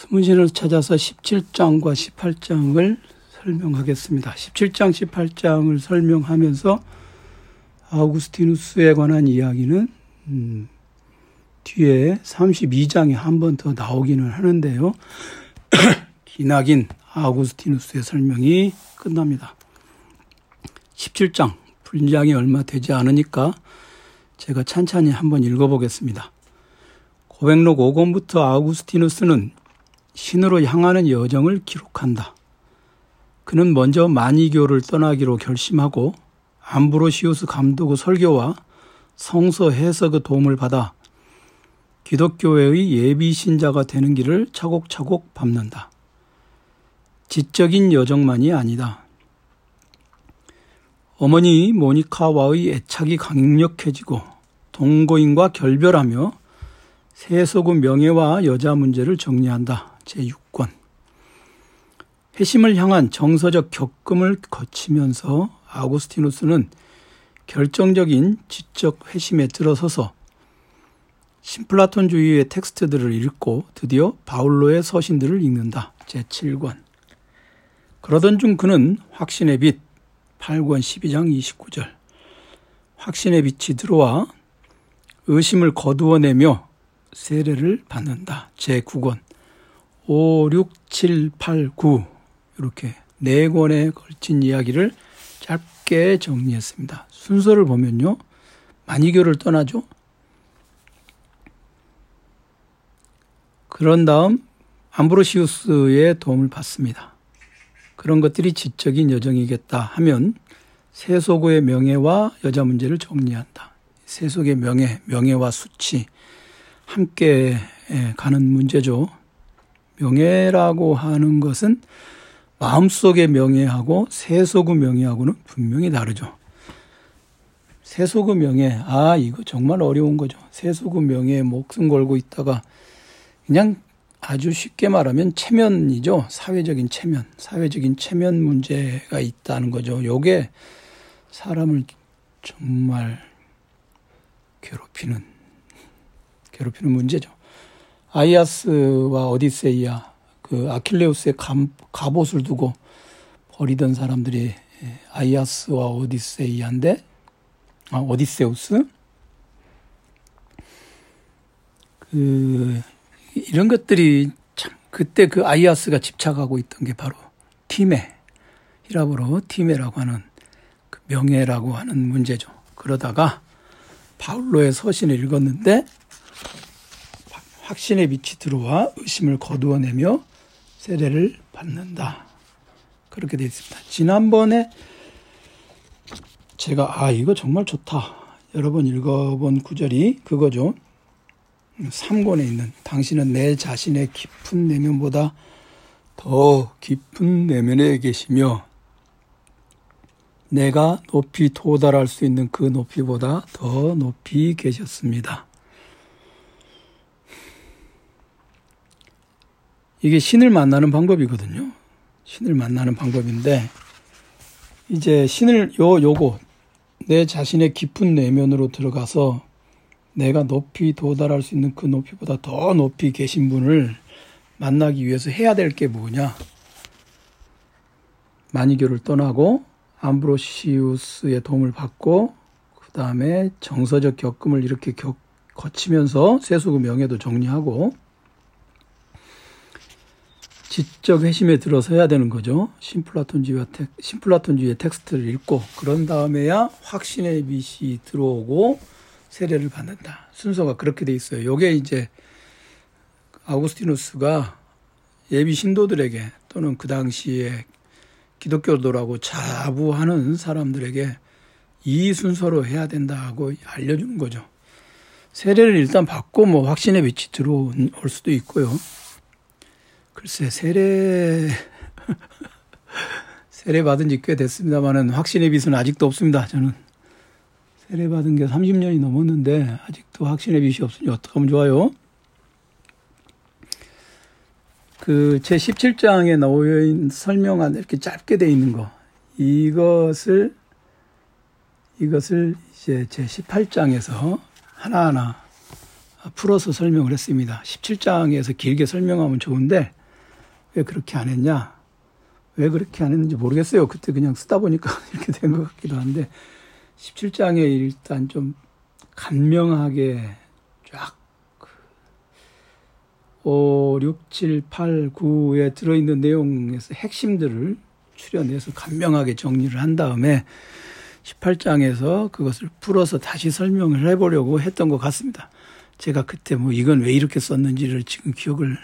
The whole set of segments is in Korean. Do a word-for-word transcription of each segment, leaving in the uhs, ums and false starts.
문신을 찾아서 십칠 장과 십팔 장을 설명하겠습니다. 십칠 장, 십팔 장을 설명하면서 아우구스티누스에 관한 이야기는 음, 뒤에 삼십이 장에 한 번 더 나오기는 하는데요. 기나긴 아우구스티누스의 설명이 끝납니다. 십칠 장, 분량이 얼마 되지 않으니까 제가 찬찬히 한번 읽어보겠습니다. 고백록 오 권부터 아우구스티누스는 신으로 향하는 여정을 기록한다. 그는 먼저 마니교를 떠나기로 결심하고 암브로시우스 감독의 설교와 성서 해석의 도움을 받아 기독교회의 예비신자가 되는 길을 차곡차곡 밟는다. 지적인 여정만이 아니다. 어머니 모니카와의 애착이 강력해지고 동거인과 결별하며 세속의 명예와 여자 문제를 정리한다. 제육 권. 회심을 향한 정서적 겪음을 거치면서 아우구스티누스는 결정적인 지적 회심에 들어서서 신플라톤주의의 텍스트들을 읽고 드디어 바울로의 서신들을 읽는다. 제칠 권. 그러던 중 그는 확신의 빛 팔 권 십이 장 이십구 절 확신의 빛이 들어와 의심을 거두어내며 세례를 받는다. 제구 권. 오, 육, 칠, 팔, 구 이렇게 네 권에 걸친 이야기를 짧게 정리했습니다. 순서를 보면요. 마니교를 떠나죠. 그런 다음 암브로시우스의 도움을 받습니다. 그런 것들이 지적인 여정이겠다 하면 세속의 명예와 여자 문제를 정리한다. 세속의 명예, 명예와 수치 함께 가는 문제죠. 명예라고 하는 것은 마음속의 명예하고 세속의 명예하고는 분명히 다르죠. 세속의 명예, 아 이거 정말 어려운 거죠. 세속의 명예에 목숨 걸고 있다가 그냥 아주 쉽게 말하면 체면이죠. 사회적인 체면, 사회적인 체면 문제가 있다는 거죠. 요게 사람을 정말 괴롭히는 괴롭히는 문제죠. 아이아스와 오디세이아, 그 아킬레우스의 갑옷을 두고 버리던 사람들이 아이아스와 오디세이아인데, 아, 오디세우스? 그, 이런 것들이 참, 그때 그 아이아스가 집착하고 있던 게 바로 티메, 히라보로 티메라고 하는 그 명예라고 하는 문제죠. 그러다가 바울로의 서신을 읽었는데, 확신의 빛이 들어와 의심을 거두어내며 세례를 받는다. 그렇게 되어 있습니다. 지난번에 제가 아 이거 정말 좋다. 여러 번 읽어본 구절이 그거죠. 삼 권에 있는 당신은 내 자신의 깊은 내면보다 더 깊은 내면에 계시며 내가 높이 도달할 수 있는 그 높이보다 더 높이 계셨습니다. 이게 신을 만나는 방법이거든요. 신을 만나는 방법인데, 이제 신을, 요, 요거, 내 자신의 깊은 내면으로 들어가서 내가 높이 도달할 수 있는 그 높이보다 더 높이 계신 분을 만나기 위해서 해야 될 게 뭐냐. 마니교를 떠나고, 암브로시우스의 도움을 받고, 그 다음에 정서적 겪음을 이렇게 겪, 거치면서 세속의 명예도 정리하고, 지적 회심에 들어서야 되는 거죠. 신플라톤주의와 텍, 신플라톤주의의 텍스트를 읽고 그런 다음에야 확신의 빛이 들어오고 세례를 받는다. 순서가 그렇게 돼 있어요. 요게 이제 아우구스티누스가 예비 신도들에게 또는 그 당시에 기독교도라고 자부하는 사람들에게 이 순서로 해야 된다고 알려주는 거죠. 세례를 일단 받고 뭐 확신의 빛이 들어올 수도 있고요. 글쎄, 세례, 세례 받은 지 꽤 됐습니다만은 확신의 빛은 아직도 없습니다. 저는 세례 받은 게 삼십 년이 넘었는데 아직도 확신의 빛이 없으니 어떡하면 좋아요? 그 제 십칠 장에 나와 있는 설명안 이렇게 짧게 돼 있는 거, 이것을 이것을 이제 제 십팔 장에서 하나하나 풀어서 설명을 했습니다. 십칠 장에서 길게 설명하면 좋은데 왜 그렇게 안 했냐? 왜 그렇게 안 했는지 모르겠어요. 그때 그냥 쓰다 보니까 이렇게 된 것 같기도 한데 십칠 장에 일단 좀 간명하게 쫙 오, 육, 칠, 팔, 구에 들어있는 내용에서 핵심들을 추려내서 간명하게 정리를 한 다음에 십팔 장에서 그것을 풀어서 다시 설명을 해보려고 했던 것 같습니다. 제가 그때 뭐 이건 왜 이렇게 썼는지를 지금 기억을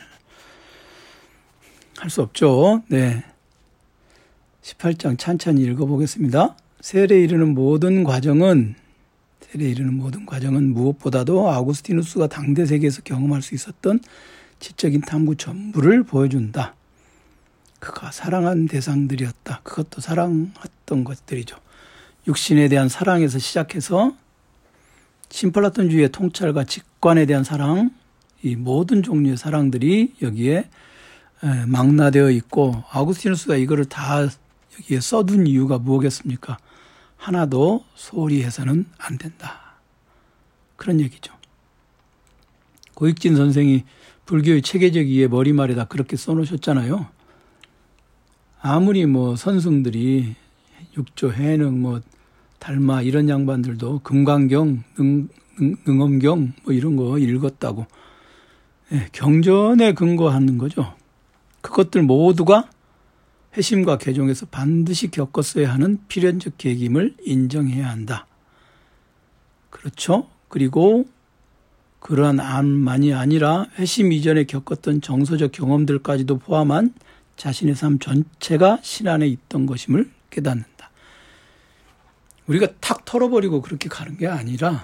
할 수 없죠. 네. 십팔 장 찬찬히 읽어보겠습니다. 세례에 이르는 모든 과정은 세례에 이르는 모든 과정은 무엇보다도 아우구스티누스가 당대 세계에서 경험할 수 있었던 지적인 탐구 전부를 보여준다. 그가 사랑한 대상들이었다. 그것도 사랑했던 것들이죠. 육신에 대한 사랑에서 시작해서 신플라톤주의의 통찰과 직관에 대한 사랑, 이 모든 종류의 사랑들이 여기에 망라되어 있고 아우구스티누스가 이거를 다 여기에 써둔 이유가 무엇이겠습니까? 하나도 소홀히 해서는 안 된다. 그런 얘기죠. 고익진 선생이 불교의 체계적 이해 머리말에다 그렇게 써놓으셨잖아요. 아무리 뭐 선승들이 육조, 해능, 뭐 달마 이런 양반들도 금강경, 능, 능, 능엄경 뭐 이런 거 읽었다고 네, 경전에 근거하는 거죠. 그것들 모두가 회심과 개종에서 반드시 겪었어야 하는 필연적 계김을 인정해야 한다. 그렇죠? 그리고 그러한 안만이 아니라 회심 이전에 겪었던 정서적 경험들까지도 포함한 자신의 삶 전체가 신 안에 있던 것임을 깨닫는다. 우리가 탁 털어버리고 그렇게 가는 게 아니라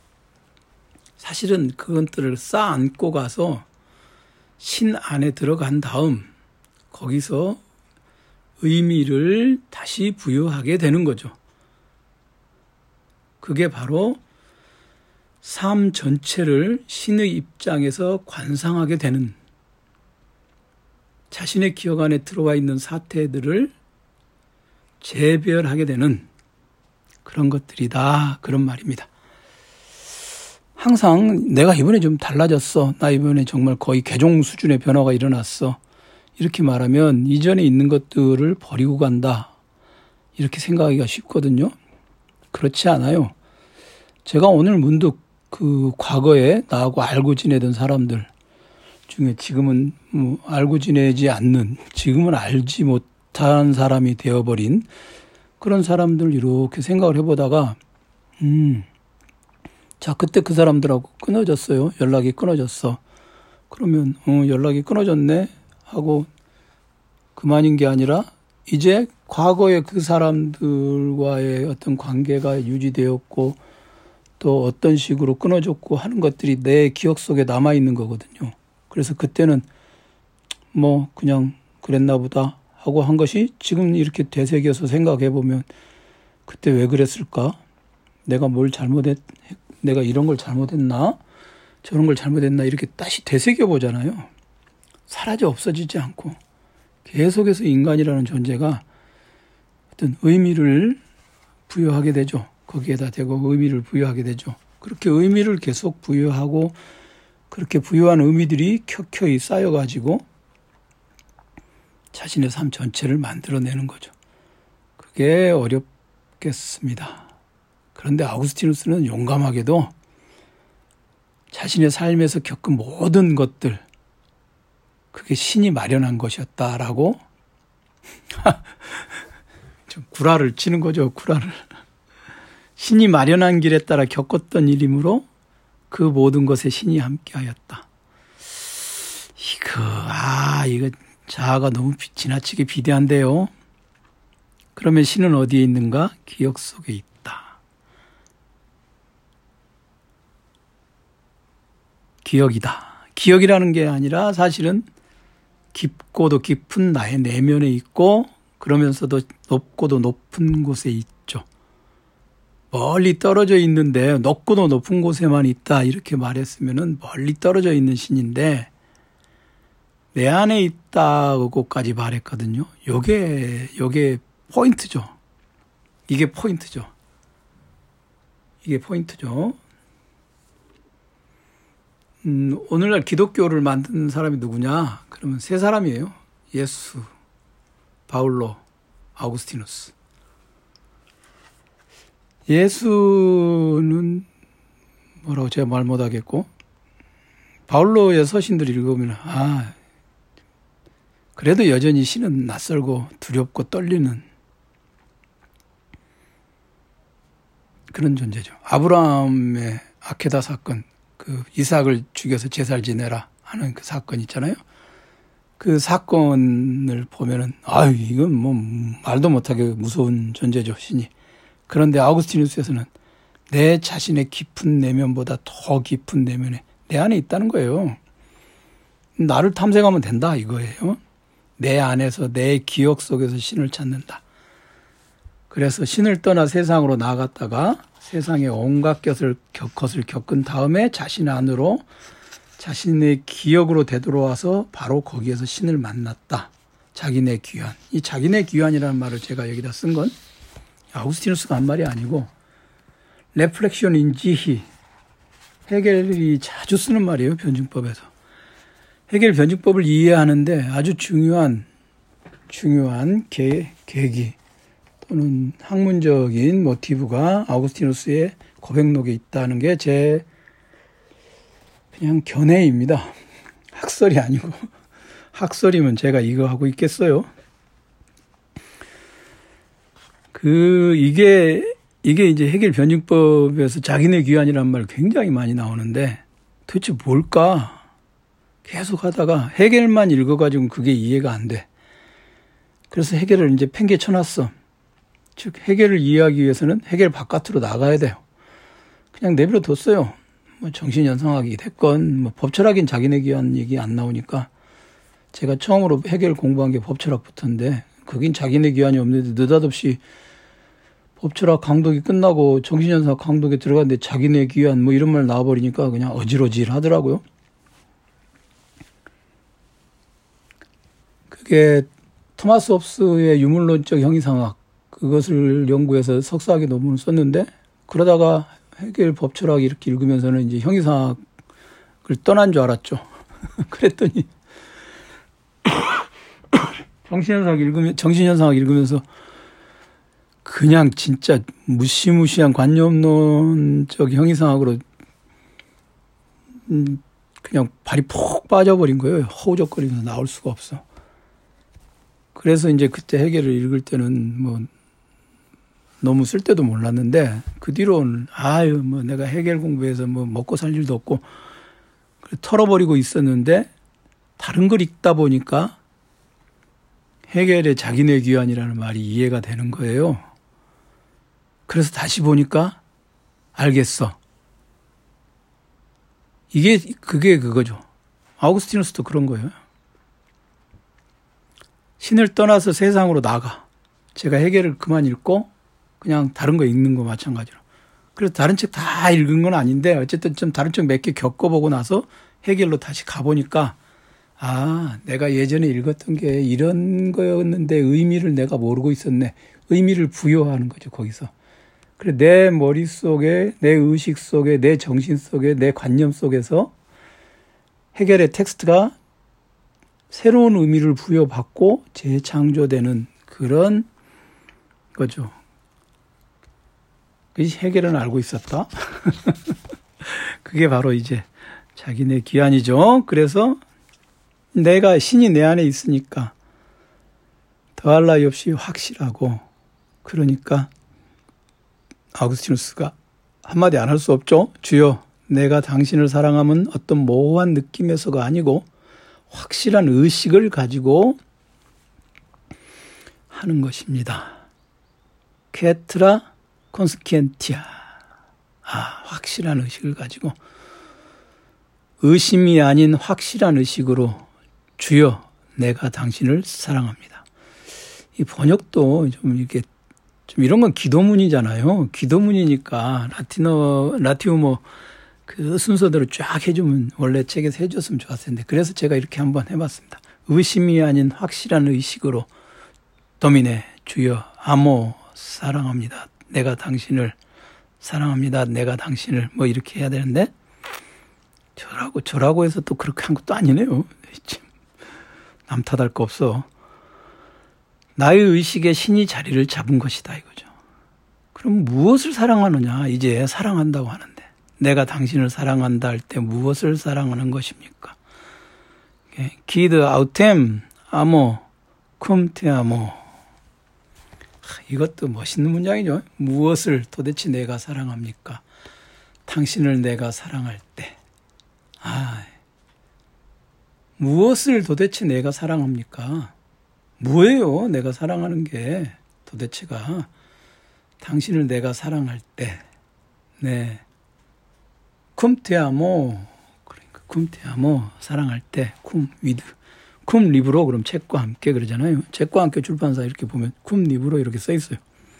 사실은 그것들을 쌓아안고 가서 신 안에 들어간 다음 거기서 의미를 다시 부여하게 되는 거죠. 그게 바로 삶 전체를 신의 입장에서 관상하게 되는, 자신의 기억 안에 들어와 있는 사태들을 재별하게 되는 그런 것들이다. 그런 말입니다. 항상 내가 이번에 좀 달라졌어. 나 이번에 정말 거의 개종 수준의 변화가 일어났어. 이렇게 말하면 이전에 있는 것들을 버리고 간다. 이렇게 생각하기가 쉽거든요. 그렇지 않아요. 제가 오늘 문득 그 과거에 나하고 알고 지내던 사람들 중에 지금은 뭐 알고 지내지 않는, 지금은 알지 못한 사람이 되어버린 그런 사람들 이렇게 생각을 해보다가 음, 자 그때 그 사람들하고 끊어졌어요. 연락이 끊어졌어. 그러면 어, 연락이 끊어졌네 하고 그만인 게 아니라 이제 과거에 그 사람들과의 어떤 관계가 유지되었고 또 어떤 식으로 끊어졌고 하는 것들이 내 기억 속에 남아있는 거거든요. 그래서 그때는 뭐 그냥 그랬나 보다 하고 한 것이 지금 이렇게 되새겨서 생각해 보면 그때 왜 그랬을까? 내가 뭘 잘못했, 내가 이런 걸 잘못했나? 저런 걸 잘못했나? 이렇게 다시 되새겨 보잖아요. 사라져 없어지지 않고 계속해서 인간이라는 존재가 어떤 의미를 부여하게 되죠. 거기에다 대고 의미를 부여하게 되죠. 그렇게 의미를 계속 부여하고 그렇게 부여한 의미들이 켜켜이 쌓여가지고 자신의 삶 전체를 만들어내는 거죠. 그게 어렵겠습니다. 그런데 아우구스티누스는 용감하게도 자신의 삶에서 겪은 모든 것들, 그게 신이 마련한 것이었다라고 좀 구라를 치는 거죠. 구라를. 신이 마련한 길에 따라 겪었던 일이므로 그 모든 것에 신이 함께하였다. 이거 아 이거 자아가 너무 지나치게 비대한데요. 그러면 신은 어디에 있는가? 기억 속에 있다. 기억이다. 기억이라는 게 아니라 사실은 깊고도 깊은 나의 내면에 있고 그러면서도 높고도 높은 곳에 있죠. 멀리 떨어져 있는데 높고도 높은 곳에만 있다 이렇게 말했으면은 멀리 떨어져 있는 신인데 내 안에 있다고까지 말했거든요. 요게 요게 포인트죠. 이게 포인트죠. 이게 포인트죠. 음, 오늘날 기독교를 만든 사람이 누구냐? 그러면 세 사람이에요. 예수, 바울로, 아우구스티누스. 예수는 뭐라고 제가 말 못하겠고, 바울로의 서신들 읽으면 아 그래도 여전히 신은 낯설고 두렵고 떨리는 그런 존재죠. 아브라함의 아케다 사건, 그 이삭을 죽여서 제사를 지내라 하는 그 사건 있잖아요. 그 사건을 보면은 아유 이건 뭐 말도 못하게 무서운 존재죠, 신이. 그런데 아우구스티누스에서는 내 자신의 깊은 내면보다 더 깊은 내면에 내 안에 있다는 거예요. 나를 탐색하면 된다 이거예요. 내 안에서 내 기억 속에서 신을 찾는다. 그래서 신을 떠나 세상으로 나아갔다가 세상의 온갖 것을, 것을 겪은 다음에 자신 안으로 자신의 기억으로 되돌아와서 바로 거기에서 신을 만났다. 자기네 귀환. 이 자기네 귀환이라는 말을 제가 여기다 쓴 건 아우구스티누스가 한 말이 아니고 레플렉션 인지히 헤겔이 자주 쓰는 말이에요. 변증법에서. 헤겔 변증법을 이해하는데 아주 중요한 중요한 계, 계기 또는 학문적인 모티브가 아우구스티누스의 고백록에 있다는 게 제 그냥 견해입니다. 학설이 아니고 학설이면 제가 이거 하고 있겠어요. 그 이게 이게 이제 헤겔 변증법에서 자기네 귀환이라는 말 굉장히 많이 나오는데 도대체 뭘까? 계속 하다가 헤겔만 읽어가지고 그게 이해가 안 돼. 그래서 헤겔을 이제 팽개 쳐놨어. 즉 헤겔을 이해하기 위해서는 헤겔 바깥으로 나가야 돼요. 그냥 내버려 뒀어요. 뭐 정신연상학이 됐건 뭐 법철학인 자기네 귀환 얘기 안 나오니까 제가 처음으로 헤겔 공부한 게 법철학부터인데 거긴 자기네 귀환이 없는데 느닷없이 법철학 강독이 끝나고 정신연상 강독에 들어갔는데 자기네 귀환 뭐 이런 말 나와버리니까 그냥 어질어질 하더라고요. 그게 토마스 홉스의 유물론적 형이상학 그것을 연구해서 석사학위 논문을 썼는데 그러다가 헤겔 법철학 이렇게 읽으면서는 이제 형이상학을 떠난 줄 알았죠. 그랬더니 정신연상 읽으면 정신연상학 읽으면서 그냥 진짜 무시무시한 관념론적 형이상학으로 그냥 발이 푹 빠져버린 거예요. 허우적거리면서 나올 수가 없어. 그래서 이제 그때 헤겔을 읽을 때는 뭐 너무 쓸 때도 몰랐는데 그 뒤로는 아유 뭐 내가 헤겔 공부해서 뭐 먹고 살 일도 없고 털어버리고 있었는데 다른 걸 읽다 보니까 헤겔의 자기네 귀환이라는 말이 이해가 되는 거예요. 그래서 다시 보니까 알겠어. 이게 그게 그거죠. 아우구스티누스도 그런 거예요. 신을 떠나서 세상으로 나가. 제가 헤겔을 그만 읽고 그냥 다른 거 읽는 거 마찬가지로. 그래서 다른 책 다 읽은 건 아닌데 어쨌든 좀 다른 책 몇 개 겪어보고 나서 헤겔로 다시 가보니까 아 내가 예전에 읽었던 게 이런 거였는데 의미를 내가 모르고 있었네. 의미를 부여하는 거죠 거기서. 그래 내 머릿속에 내 의식 속에 내 정신 속에 내 관념 속에서 헤겔의 텍스트가 새로운 의미를 부여받고 재창조되는 그런 거죠. 헤겔은 알고 있었다. 그게 바로 이제 자기네 귀환이죠. 그래서 내가 신이 내 안에 있으니까 더할 나위 없이 확실하고 그러니까 아우구스티누스가 한마디 안 할 수 없죠. 주여 내가 당신을 사랑함은 어떤 모호한 느낌에서가 아니고 확실한 의식을 가지고 하는 것입니다. 케트라 콘스켄티아. 아, 확실한 의식을 가지고 의심이 아닌 확실한 의식으로 주여 내가 당신을 사랑합니다. 이 번역도 좀 이렇게 좀 이런 건 기도문이잖아요. 기도문이니까 라틴어 라티우모 그 순서대로 쫙 해주면 원래 책에서 해줬으면 좋았을 텐데 그래서 제가 이렇게 한번 해봤습니다. 의심이 아닌 확실한 의식으로 도미네 주여 아모 사랑합니다. 내가 당신을 사랑합니다. 내가 당신을 뭐 이렇게 해야 되는데 저라고 저라고 해서 또 그렇게 한 것도 아니네요. 남 탓할 거 없어. 나의 의식에 신이 자리를 잡은 것이다 이거죠. 그럼 무엇을 사랑하느냐? 이제 사랑한다고 하는데 내가 당신을 사랑한다 할 때 무엇을 사랑하는 것입니까? 기드 아우템 아모 쿰테 아모. 이것도 멋있는 문장이죠. 무엇을 도대체 내가 사랑합니까? 당신을 내가 사랑할 때. 아, 무엇을 도대체 내가 사랑합니까? 뭐예요? 내가 사랑하는 게 도대체가 당신을 내가 사랑할 때. 네. 쿰테 아모. 그러니까 쿰테 아모 사랑할 때 쿰 위드. 쿰 리브로 그럼 책과 함께 그러잖아요. 책과 함께 출판사 이렇게 보면 쿰 리브로 이렇게 써 있어요.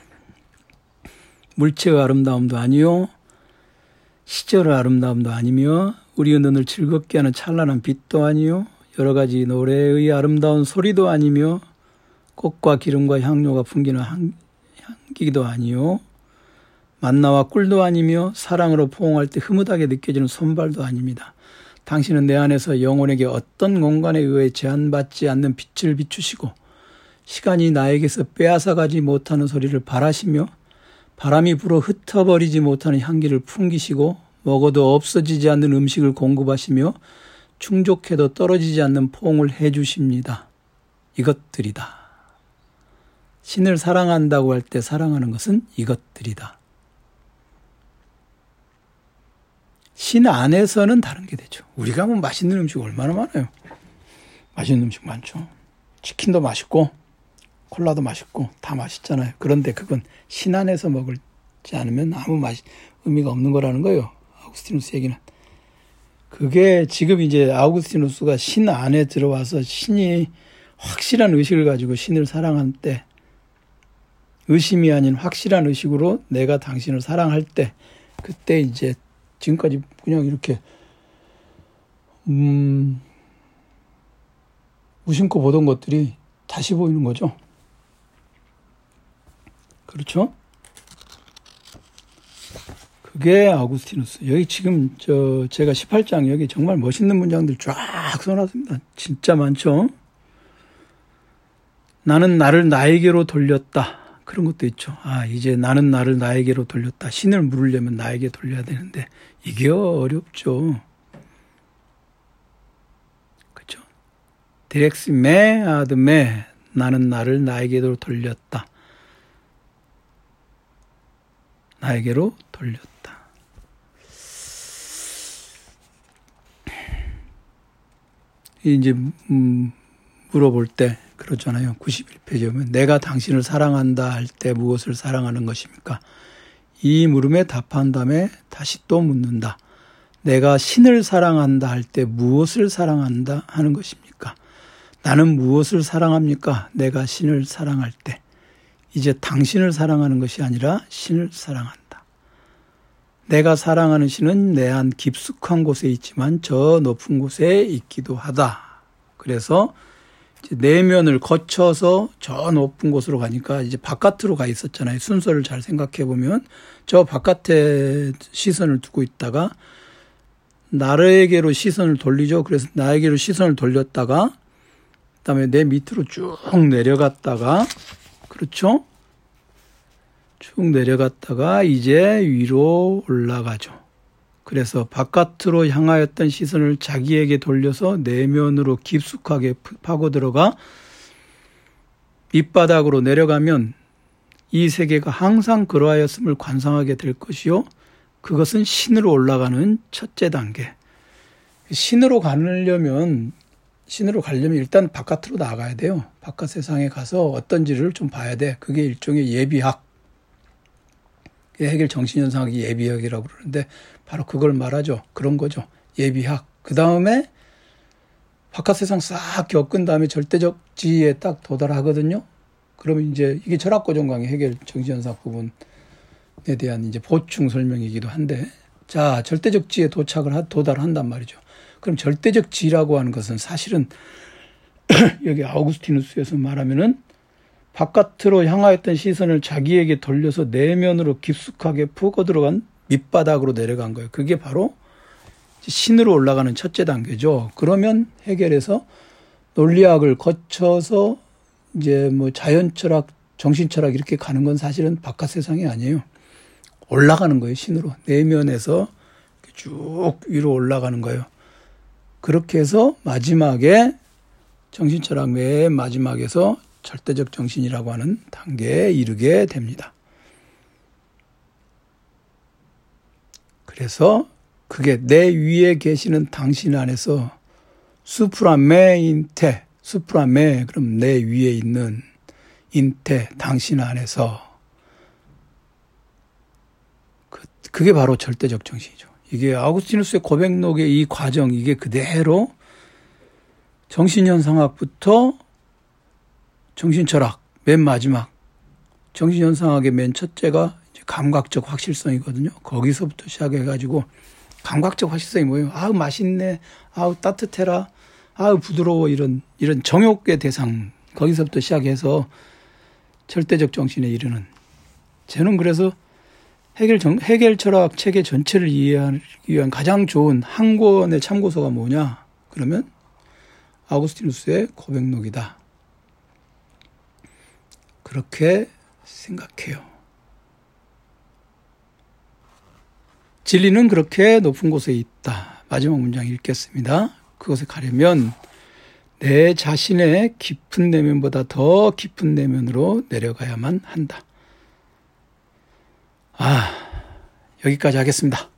물체의 아름다움도 아니요. 시절의 아름다움도 아니며 우리의 눈을 즐겁게 하는 찬란한 빛도 아니요. 여러 가지 노래의 아름다운 소리도 아니며 꽃과 기름과 향료가 풍기는 향, 향기도 아니요. 만나와 꿀도 아니며 사랑으로 포옹할 때 흐뭇하게 느껴지는 손발도 아닙니다. 당신은 내 안에서 영혼에게 어떤 공간에 의해 제한받지 않는 빛을 비추시고 시간이 나에게서 빼앗아가지 못하는 소리를 바라시며 바람이 불어 흩어버리지 못하는 향기를 풍기시고 먹어도 없어지지 않는 음식을 공급하시며 충족해도 떨어지지 않는 포옹을 해주십니다. 이것들이다. 신을 사랑한다고 할 때 사랑하는 것은 이것들이다. 신 안에서는 다른 게 되죠. 우리가 뭐 맛있는 음식 얼마나 많아요. 맛있는 음식 많죠. 치킨도 맛있고 콜라도 맛있고 다 맛있잖아요. 그런데 그건 신 안에서 먹지 않으면 아무 맛 의미가 없는 거라는 거예요. 아우구스티누스 얘기는. 그게 지금 이제 아우구스티누스가 신 안에 들어와서 신이 확실한 의식을 가지고 신을 사랑할 때, 의심이 아닌 확실한 의식으로 내가 당신을 사랑할 때, 그때 이제 지금까지 그냥 이렇게 음, 무심코 보던 것들이 다시 보이는 거죠. 그렇죠? 그게 아우구스티누스. 여기 지금 저 제가 십팔 장 여기 정말 멋있는 문장들 쫙 써놨습니다. 진짜 많죠? 나는 나를 나에게로 돌렸다. 그런 것도 있죠. 아, 이제 나는 나를 나에게로 돌렸다. 신을 물으려면 나에게 돌려야 되는데 이게 어렵죠. 그렇죠? 디렉스 메 아드메 나는 나를 나에게로 돌렸다. 나에게로 돌렸다. 이제 음, 물어볼 때 그렇잖아요. 구십일 페이지에 보면 내가 당신을 사랑한다 할 때 무엇을 사랑하는 것입니까? 이 물음에 답한 다음에 다시 또 묻는다. 내가 신을 사랑한다 할 때 무엇을 사랑한다 하는 것입니까? 나는 무엇을 사랑합니까? 내가 신을 사랑할 때. 이제 당신을 사랑하는 것이 아니라 신을 사랑한다. 내가 사랑하는 신은 내 안 깊숙한 곳에 있지만 저 높은 곳에 있기도 하다. 그래서 이제 내면을 거쳐서 저 높은 곳으로 가니까 이제 바깥으로 가 있었잖아요. 순서를 잘 생각해 보면 저 바깥에 시선을 두고 있다가 나에게로 시선을 돌리죠. 그래서 나에게로 시선을 돌렸다가 그다음에 내 밑으로 쭉 내려갔다가 그렇죠? 쭉 내려갔다가 이제 위로 올라가죠. 그래서 바깥으로 향하였던 시선을 자기에게 돌려서 내면으로 깊숙하게 파고 들어가 밑바닥으로 내려가면 이 세계가 항상 그러하였음을 관상하게 될 것이요. 그것은 신으로 올라가는 첫째 단계. 신으로 가려면 신으로 가려면 일단 바깥으로 나가야 돼요. 바깥 세상에 가서 어떤지를 좀 봐야 돼. 그게 일종의 예비학. 해겔 정신현상학이 예비학이라고 그러는데 바로 그걸 말하죠. 그런 거죠. 예비학. 그 다음에 바깥 세상 싹 겪은 다음에 절대적 지위에 딱 도달하거든요. 그러면 이제 이게 철학고정 강의 해겔 정신현상 부분에 대한 이제 보충 설명이기도 한데, 자, 절대적 지위에 도착을 하, 도달한단 말이죠. 그럼 절대적 지라고 하는 것은 사실은 여기 아우구스티누스에서 말하면은 바깥으로 향하였던 시선을 자기에게 돌려서 내면으로 깊숙하게 푹어 들어간 밑바닥으로 내려간 거예요. 그게 바로 신으로 올라가는 첫째 단계죠. 그러면 해결해서 논리학을 거쳐서 이제 뭐 자연철학, 정신철학 이렇게 가는 건 사실은 바깥 세상이 아니에요. 올라가는 거예요. 신으로. 내면에서 쭉 위로 올라가는 거예요. 그렇게 해서 마지막에 정신철학 맨 마지막에서 절대적 정신이라고 하는 단계에 이르게 됩니다. 그래서 그게 내 위에 계시는 당신 안에서 수프라메 인테, 수프라메 그럼 내 위에 있는 인테 당신 안에서 그, 그게 바로 절대적 정신이죠. 이게 아우구스티누스의 고백록의 이 과정 이게 그대로 정신현상학부터 정신철학 맨 마지막 정신현상학의 맨 첫째가 이제 감각적 확실성이거든요. 거기서부터 시작해가지고 감각적 확실성이 뭐예요? 아우 맛있네, 아우 따뜻해라, 아우 부드러워 이런 이런 정욕의 대상 거기서부터 시작해서 절대적 정신에 이르는. 저는 그래서 해결 정, 해결 철학 체계 전체를 이해하기 위한 가장 좋은 한 권의 참고서가 뭐냐? 그러면 아우구스티누스의 고백록이다. 그렇게 생각해요. 진리는 그렇게 높은 곳에 있다. 마지막 문장 읽겠습니다. 그곳에 가려면 내 자신의 깊은 내면보다 더 깊은 내면으로 내려가야만 한다. 아, 여기까지 하겠습니다.